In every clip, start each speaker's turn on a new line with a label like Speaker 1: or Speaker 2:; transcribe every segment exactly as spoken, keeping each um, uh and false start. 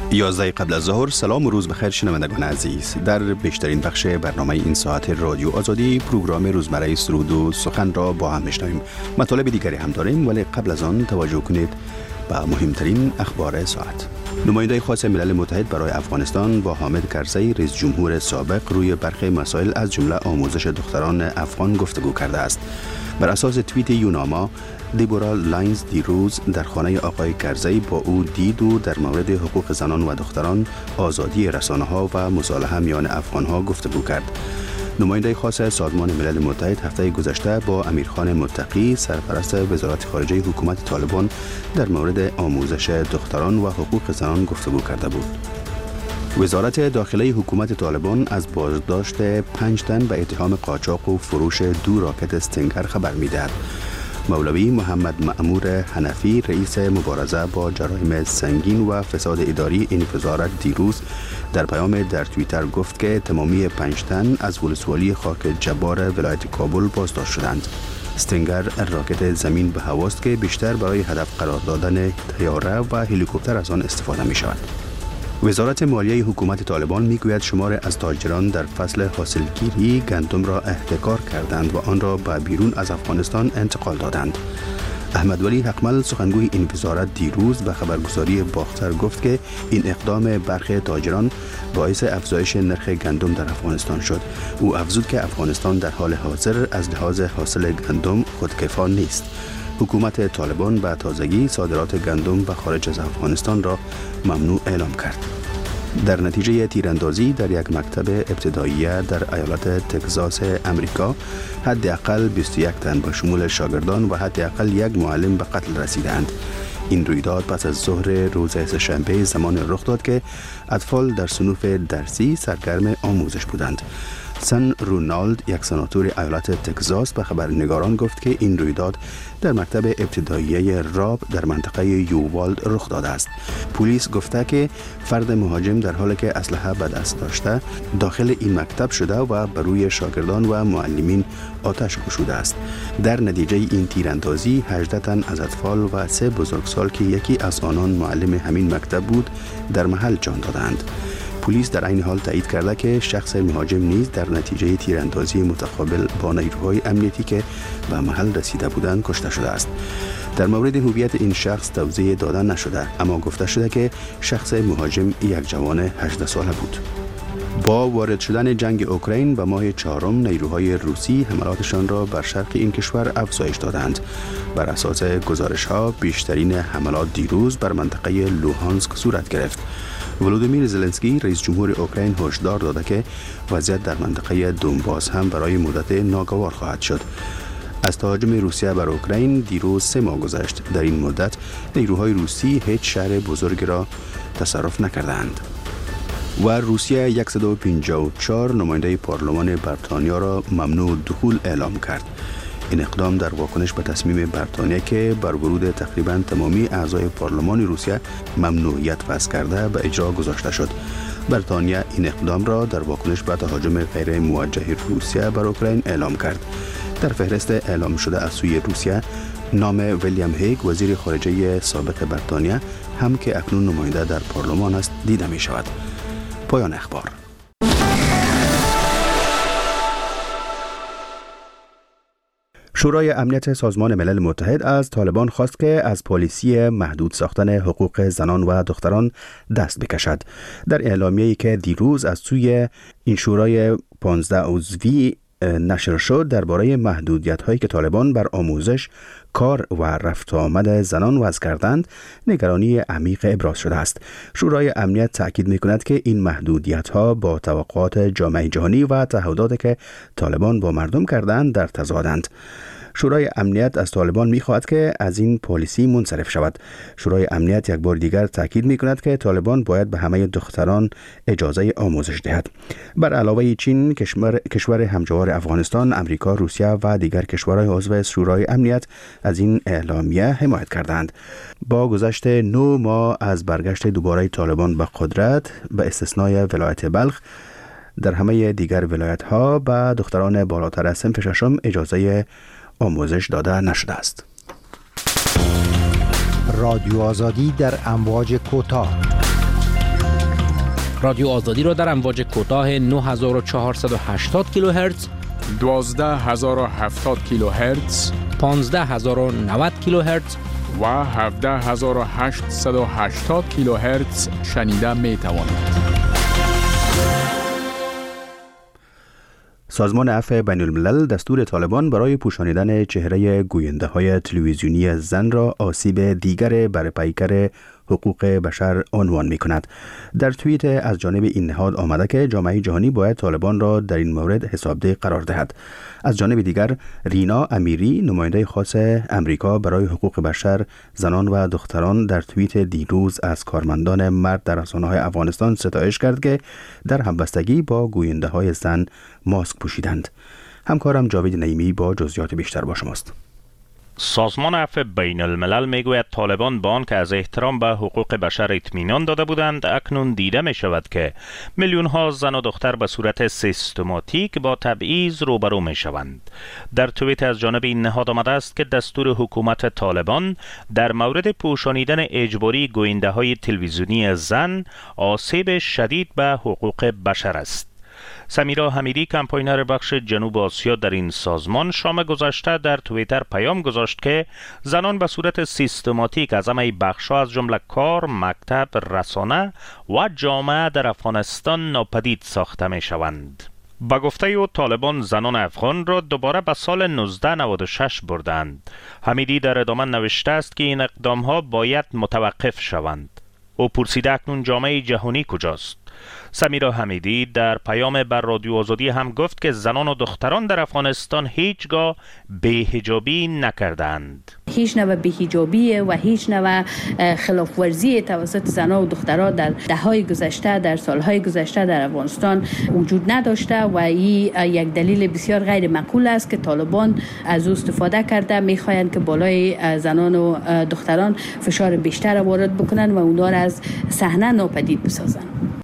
Speaker 1: یازده قبل از ظهر. سلام و روز بخیر شنوندگان عزیز. در بیشترین بخش برنامه این ساعت رادیو آزادی پروگرام روزمره سرود و سخن را با هم میشنویم. مطالب دیگری هم داریم، ولی قبل از آن توجه کنید به مهمترین اخبار ساعت. نماینده خاص ملل متحد برای افغانستان با حامد کرزی رئیس جمهور سابق روی برخی مسائل از جمله آموزش دختران افغان گفتگو کرده است. بر اساس توییت یوناما، دیبورا لاینز دیروز در خانه آقای کرزی با او دید و در مورد حقوق زنان و دختران، آزادی رسانه‌ها و مصالحه میان افغان‌ها گفتگو کرد. نماینده خاص سازمان ملل متحد هفته گذشته با امیرخان متقی سرپرست وزارت خارجه حکومت طالبان در مورد آموزش دختران و حقوق زنان گفتگو کرده بود. وزارت داخله حکومت طالبان از بازداشت پنج تن به اتهام قاچاق و فروش دو راکت استینگر خبر می‌دهد. مولوی محمد مأمور حنفی رئیس مبارزه با جرایم سنگین و فساد اداری این وزارت دیروز در پیام در توییتر گفت که تمامی پنج تن از ولسوالی خاک جبار ولایت کابل بازداشت شدند. استینگر راکت زمین به هواست که بیشتر برای هدف قرار دادن طیاره و هلیکوپتر از آن استفاده می شود. وزارت مالیه حکومت طالبان میگوید شمار از تاجران در فصل حاصلگیری گندم را احتکار کردند و آن را به بیرون از افغانستان انتقال دادند. احمد ولی حقمل سخنگوی این وزارت دیروز به خبرگزاری باختر گفت که این اقدام برخی تاجران باعث افزایش نرخ گندم در افغانستان شد. او افزود که افغانستان در حال حاضر از لحاظ حاصل گندم خودکفا نیست. حکومت طالبان به تازگی صادرات گندم به خارج از افغانستان را ممنوع اعلام کرد. در نتیجه تیراندازی در یک مکتب ابتداییه در ایالت تگزاس امریکا، حداقل بیست و یک تن به شمول شاگردان و حداقل یک معلم به قتل رسیدند. این رویداد پس از ظهر روز سه‌شنبه زمان رخ داد که اطفال در صنوف درسی سرگرم آموزش بودند. سن رونالد، یک سناتور ایالت تگزاس، به خبرنگاران گفت که این رویداد در مکتب ابتدایی راب در منطقه یووالد رخ داده است. پلیس گفته که فرد مهاجم در حالی که اسلحه به دست داشته داخل این مکتب شده و بر روی شاگردان و معلمین آتش گشوده است. در نتیجه این تیراندازی هجده تن از اطفال و سه بزرگسال که یکی از آنان معلم همین مکتب بود در محل جان دادند. پلیس در این حال تایید کرده که شخص مهاجم نیز در نتیجه تیراندازی متقابل با نیروهای امنیتی که به محل رسیده بودند کشته شده است. در مورد هویت این شخص توضیح داده نشده، اما گفته شده که شخص مهاجم یک جوان هجده ساله بود. با وارد شدن جنگ اوکراین به ماه چهارم، نیروهای روسی حملاتشان را بر شرق این کشور افزایش دادند. بر اساس گزارش‌ها بیشترین حملات دیروز بر منطقه لوهانسک صورت گرفت. ولودیمیر زلنسکی رئیس جمهور اوکراین هشدار داده که وضعیت در منطقه دونباس هم برای مدت ناگوار خواهد شد. از تهاجم روسیه بر اوکراین دیروز سه ماه گذشت. در این مدت نیروهای روسی هیچ شهر بزرگ را تصرف نکردند. و روسیه صد و پنجاه و چهار نماینده پارلمان بریتانیا را ممنوع دخول اعلام کرد. این اقدام در واکنش به تصمیم بریتانیا که بر ورود تقریباً تمامی اعضای پارلمان روسیه ممنوعیت وضع کرده به اجرا گذاشته شد. بریتانیا این اقدام را در واکنش به تهاجم غیر موجه روسیه بر اوکراین اعلام کرد. در فهرست اعلام شده از سوی روسیه نام ویلیام هیگ وزیر خارجه سابق بریتانیا هم که اکنون نماینده در پارلمان است دیده می شود. پایان اخبار. شورای امنیت سازمان ملل متحد از طالبان خواست که از پالیسی محدود ساختن حقوق زنان و دختران دست بکشد. در اعلامیه‌ای که دیروز از سوی این شورای پانزده عضوی نشر شد درباره محدودیت‌هایی که طالبان بر آموزش، کار و رفت آمد زنان وضع کردند، نگرانی عمیق ابراز شده است. شورای امنیت تاکید می‌کند که این محدودیت‌ها با توقعات جامعه جهانی و تعهداتی که طالبان با مردم کردند در تضادند. شورای امنیت از طالبان می‌خواهد که از این پالیسی منصرف شود. شورای امنیت یک بار دیگر تاکید می‌کند که طالبان باید به همه دختران اجازه آموزش دهد. بر علاوه چین، کشور کشور همجوار افغانستان، امریکا، روسیه و دیگر کشورهای عضو شورای امنیت از این اعلامیه حمایت کردند. با گذشت نه ماه از برگشت دوباره طالبان به قدرت، به استثنای ولایت بلخ، در همه دیگر ولایت‌ها به دختران بالاتر از صنف ششم اجازه آموزش داده نشده است.
Speaker 2: رادیو آزادی در امواج کوتاه رادیو آزادی را در امواج کوتاه نه هزار و چهارصد و هشتاد کیلوهرتز،
Speaker 3: دوازده هزار و هفتاد کیلوهرتز،
Speaker 2: پانزده هزار و نود کیلوهرتز
Speaker 3: و هفده هزار و هشتصد و هشتاد کیلوهرتز شنیده می توانید.
Speaker 1: سازمان عفو بین الملل دستور طالبان برای پوشانیدن چهره گوینده های تلویزیونی زن را آسیب دیگر بر پیکر حقوق بشر عنوان می کند. در توییت از جانب این نهاد آمده که جامعه جهانی باید طالبان را در این مورد حسابده قرار دهد. از جانب دیگر رینا امیری نماینده خاص امریکا برای حقوق بشر زنان و دختران در توییت دیروز از کارمندان مرد در رسانه‌های افغانستان ستایش کرد که در همبستگی با گوینده های زن ماسک پوشیدند. همکارم جاوید نعیمی با جزئیات بیشتر با شماست.
Speaker 4: سازمان عفو بین الملل میگوید طالبان با آنکه از احترام به حقوق بشر اطمینان داده بودند، اکنون دیده می شود که میلیون ها زن و دختر به صورت سیستماتیک با تبعیض روبرو می شوند. در توییت از جانب این نهاد آمده است که دستور حکومت طالبان در مورد پوشانیدن اجباری گوینده های تلویزیونی زن آسیب شدید به حقوق بشر است. سمیرا حمیدی کمپاینر بخش جنوب آسیا در این سازمان شام گذشته در توییتر پیام گذاشت که زنان به صورت سیستماتیک از همه بخش‌ها از جمله کار، مکتب، رسانه و جامعه در افغانستان ناپدید ساخته می شوند. با گفته او طالبان زنان افغان را دوباره به سال نوزده نود و شش بردند. حمیدی در ادامه نوشته است که این اقدام‌ها باید متوقف شوند. او پرسیده اکنون جامعه جهانی کجاست؟ سمیرا حمیدی در پیام بر رادیو آزادی هم گفت که زنان و دختران در افغانستان هیچگاه بی‌حجابی نکردند.
Speaker 5: هیچ نوع بی‌حجابی و هیچ نوع خلاف ورزی توسط زنان و دختران در دههای گذشته، در سالهای گذشته در افغانستان وجود نداشته و این یک دلیل بسیار غیر معقول است که طالبان از او استفاده کرده میخواهند که بالای زنان و دختران فشار بیشتر وارد بکنن و اونها را از صحنه ناپدید بسازند.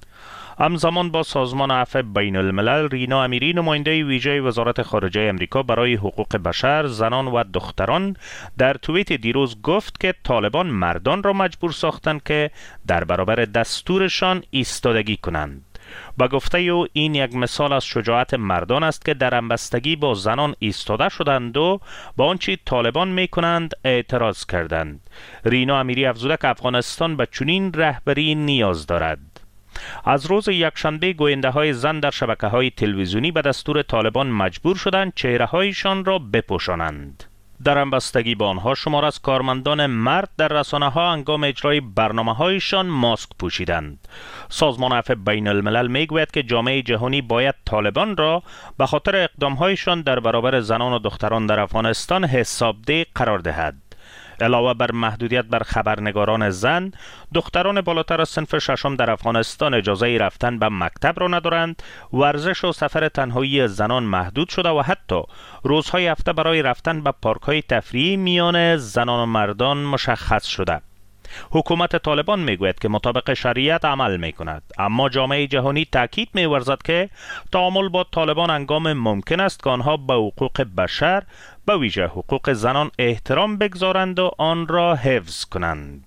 Speaker 4: همزمان با سازمان عفو بین الملل رینا امیری نماینده ویژه وزارت خارجه امریکا برای حقوق بشر زنان و دختران در توییت دیروز گفت که طالبان مردان را مجبور ساختند که در برابر دستورشان ایستادگی کنند. با گفته او این یک مثال از شجاعت مردان است که در همبستگی با زنان ایستاده شدند و با آنچه طالبان می کنند اعتراض کردند. رینا امیری افزوده که افغانستان به چنین رهبری نیاز دارد. از روز یکشنبه گوینده های زن در شبکه های تلویزیونی به دستور طالبان مجبور شدند چهره هایشان را بپوشانند. در همبستگی با آنها شمار از کارمندان مرد در رسانه ها هنگام اجرای برنامه هایشان ماسک پوشیدند. سازمان عفو بین الملل میگوید که جامعه جهانی باید طالبان را به خاطر اقدام هایشان در برابر زنان و دختران در افغانستان حسابده قرار دهد. علاوه بر محدودیت بر خبرنگاران زن، دختران بالاتر از صنف ششم در افغانستان اجازه رفتن به مکتب را ندارند، ورزش و سفر تنهایی زنان محدود شده و حتی روزهای هفته برای رفتن به پارک‌های تفریحی میان زنان و مردان مشخص شده. حکومت طالبان میگوید که مطابق شریعت عمل میکند، اما جامعه جهانی تاکید می‌ورزد که تعامل با طالبان هنگام ممکن است که آنها به حقوق بشر به ویژه حقوق زنان احترام بگذارند و آن را حفظ کنند.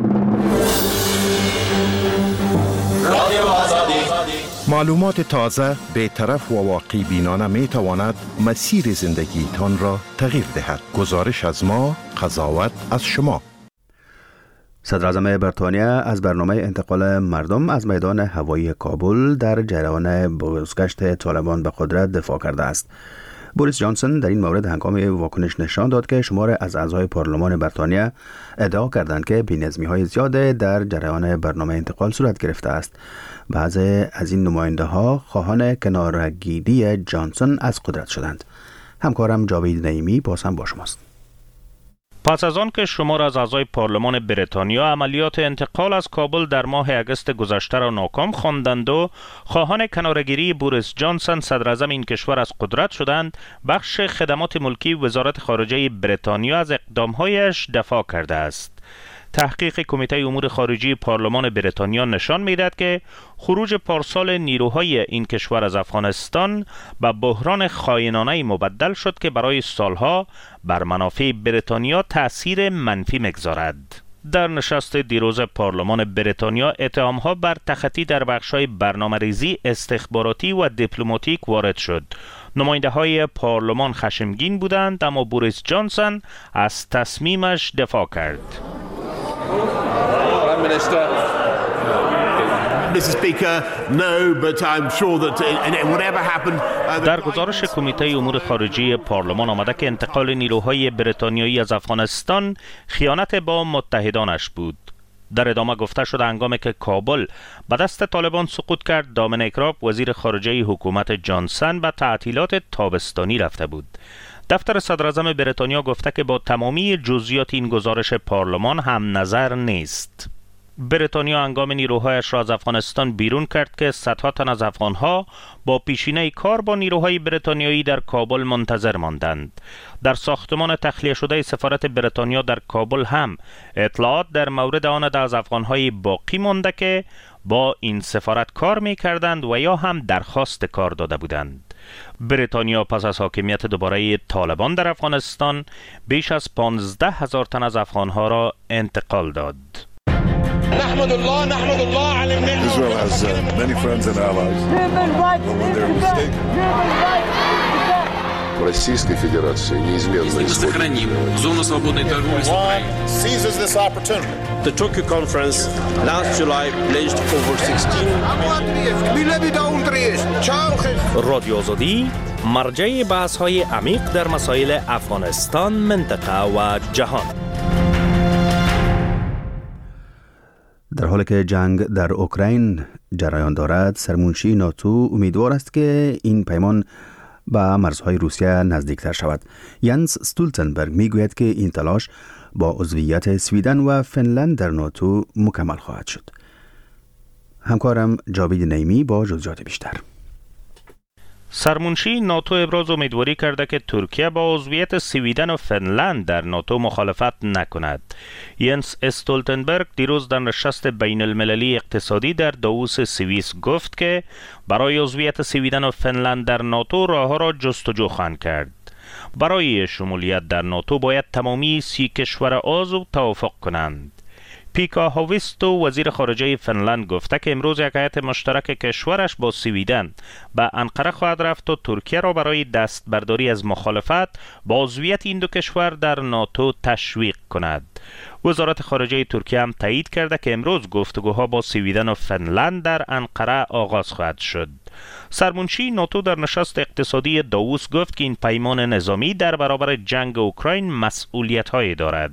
Speaker 6: معلومات تازه، بی‌طرف و واقعی بینانه می تواند مسیر زندگی تان را تغییر دهد. گزارش از ما، قضاوت از شما.
Speaker 1: صدر اعظم بریتانیا از برنامه انتقال مردم از میدان هوایی کابل در جریان بازگشت طالبان به قدرت دفاع کرده است. بوریس جانسون در این مورد هنگام واکنش نشان داد که شمار از اعضای پارلمان بریتانیا ادعا کردند که بی‌نظمی‌های زیاد در جریان برنامه انتقال صورت گرفته است. بعضی از این نماینده ها خواهان کنارگیری جانسون از قدرت شدند. همکارم جاوید نعیمی باز هم با شماست.
Speaker 4: پس از آن که شمار از اعضای پارلمان بریتانیا عملیات انتقال از کابل در ماه اگست گذشته را ناکام خواندند و خواهان کنارگیری بوریس جانسون صدر اعظم این کشور از قدرت شدند، بخش خدمات ملکی وزارت خارجه بریتانیا از اقدامهایش دفاع کرده است. تحقیق کمیته امور خارجی پارلمان بریتانیا نشان می‌دهد که خروج پارسال نیروهای این کشور از افغانستان به بحران خائنانه‌ای مبدل شد که برای سالها بر منافع بریتانیا تأثیر منفی می‌گذارد. در نشست دیروز پارلمان بریتانیا اتهام‌ها بر تخطی در بخش‌های برنامه‌ریزی، استخباراتی و دیپلماتیک وارد شد. نماینده‌های پارلمان خشمگین بودند، اما بوریس جانسون از تصمیمش دفاع کرد. در گزارش کمیته امور خارجه پارلمان آمده که انتقال نیروهای بریتانیایی از افغانستان خیانت با متحدانش بود. در ادامه گفته شد هنگامی که کابل به دست طالبان سقوط کرد، دامینیک راب وزیر خارجه حکومت جانسون به تعطیلات تابستانی رفته بود. دفتر صدراعظم بریتانیا گفته که با تمامی جزئیات این گزارش پارلمان هم نظر نیست. بریتانیا هنگام نیروهایش را از افغانستان بیرون کرد که صدها تن از افغانها با پیشینه کار با نیروهای بریتانیایی در کابل منتظر ماندند. در ساختمان تخلیه شده سفارت بریتانیا در کابل هم اطلاعات در مورد آن از افغانهای باقی مانده که با این سفارت کار می کردند و یا هم درخواست کار داده بودند. بریتانیا پس از حاکمیت دوباره طالبان در افغانستان بیش از پانزده هزار تن از افغانها را انتقال داد.
Speaker 7: نحمد الله نحمد الله على النعمة.
Speaker 8: Israel has uh, many friends and allies. When they're mistaken. Российской Федерации неизменно
Speaker 9: сохраним зону свободной торговли с Украиной.
Speaker 7: Seizes this opportunity.
Speaker 10: The Tokyo conference last July pledged over sixteen.
Speaker 2: رادیو آزادی مرجع بحث‌های عمیق در مسائل افغانستان، منطقه و جهان.
Speaker 1: در حالی که جنگ در اوکراین جریان دارد، سرمنشی ناتو امیدوار است که این پیمان به مرزهای روسیه نزدیکتر شود. ینس استولتنبرگ میگوید که این تلاش با عضویت سویدن و فنلند در ناتو مکمل خواهد شد. همکارم جاوید نیمی با جزئیات بیشتر.
Speaker 4: سرمنشی ناتو ابراز امیدواری کرده که ترکیه با عضویت سویدن و فنلند در ناتو مخالفت نکند. ینس استولتنبرگ دیروز در نشست بین المللی اقتصادی در داووس سوئیس گفت که برای عضویت سویدن و فنلند در ناتو راه‌ها را جستجو خواهند کرد. برای شمولیت در ناتو باید تمامی سی کشور عضو توافق کنند. پیکا هاویستو وزیر خارجه فنلند گفته که امروز یک هیئت مشترک کشورش با سویدن به انقره خواهد رفت و ترکیه را برای دستبرداری از مخالفت با عضویت این دو کشور در ناتو تشویق کند. وزارت خارجه ترکیه هم تایید کرده که امروز گفتگوها با سویدن و فنلند در انقره آغاز خواهد شد. سرمنشی ناتو در نشست اقتصادی داووس گفت که این پیمان نظامی در برابر جنگ اوکراین مسئولیت‌هایی دارد.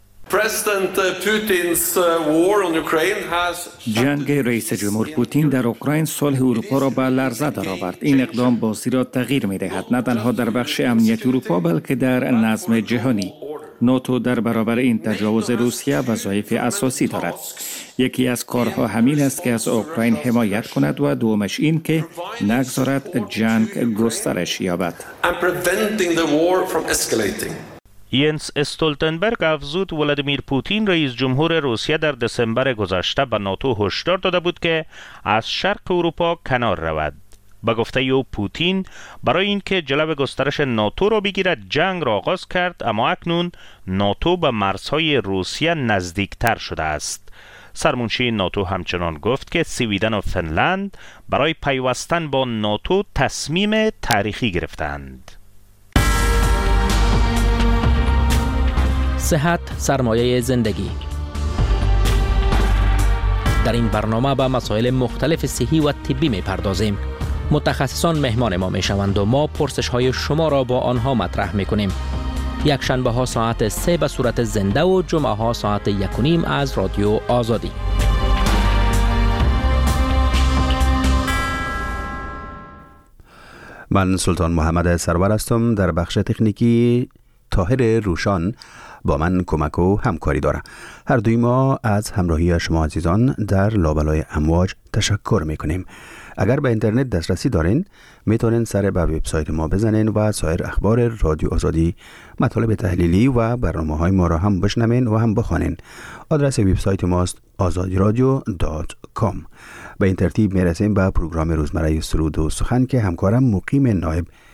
Speaker 11: جنگ رئیس جمهور پوتین در اوکراین صلح اروپا را به لرزه درآورد. این اقدام بازی را تغییر می‌دهد، نه تنها در بخش امنیت اروپا بلکه در نظم جهانی. ناتو در برابر این تجاوز روسیه وظایف اساسی دارد. یکی از کارها همین است که از اوکراین حمایت کند و دومش این که نگذارد جنگ گسترش یابد.
Speaker 4: ینس استولتنبرگ افزود ولادیمیر پوتین رئیس جمهور روسیه در دسامبر گذشته به ناتو هشدار داده بود که از شرق اروپا کنار رود. به گفته او پوتین برای اینکه جلو گسترش ناتو را بگیرد جنگ را آغاز کرد، اما اکنون ناتو به مرزهای روسیه نزدیکتر شده است. سرمنشی ناتو همچنان گفت که سویدن و فنلند برای پیوستن با ناتو تصمیم تاریخی گرفتند.
Speaker 2: صحت سرمایه زندگی. در این برنامه به مسائل مختلف صحی و طبی می پردازیم. متخصصان مهمان ما می شوند و ما پرسش های شما را با آنها مطرح می کنیم. یک شنبه ها ساعت سه به صورت زنده و جمعه ها ساعت یک و نیم از رادیو آزادی.
Speaker 1: من سلطان محمد سرور هستم. در بخش تکنیکی طاهر روشان با من کمک و همکاری داره. هر دوی ما از همراهی شما عزیزان در لابلای امواج تشکر میکنیم. اگر به اینترنت دسترسی دارین میتونین سر به وبسایت ما بزنین و سایر اخبار رادیو آزادی، مطالب تحلیلی و برنامه های ما را هم بشنوین و هم بخوانین. آدرس وبسایت ماست آزادی رادیو دات کام. به این ترتیب میرسیم به پروگرام روزمره سرود و سخن که همکارم مقیم نایب